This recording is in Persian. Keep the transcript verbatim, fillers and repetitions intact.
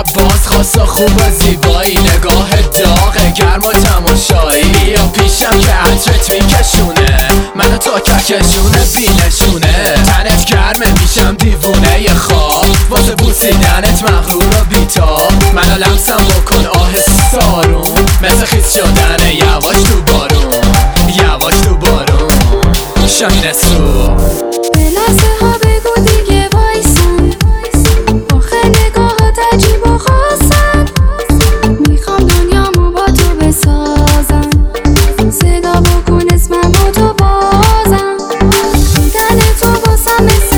باز خواست خوب و زیبایی، نگاه داغه گرم و تماشایی، یا پیشم که عطرت میکشونه منو تا کهکشونه بینشونه، تنت گرمه میشم دیوونه ی خواب واسه بوسیدنت مغرور و بیتاب، منو لمسم بکن آهسته آروم مثل خیس شدن یواش تو بارون، یواش تو بارون شمینه سو. به لحظه ها بگو دیگه وایسن، آخه نگاهات عجیب و خاصن، میخوام دنیامو با تو بسازم، صدا بکن اسمم و تو بازم، دیدن تو واسم مثل